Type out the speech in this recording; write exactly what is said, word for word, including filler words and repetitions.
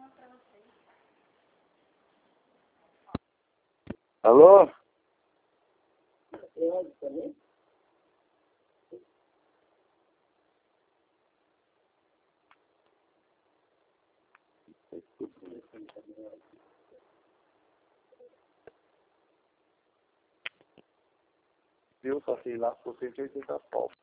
Alô? Viu? Só sei lá, você fez oitenta pau.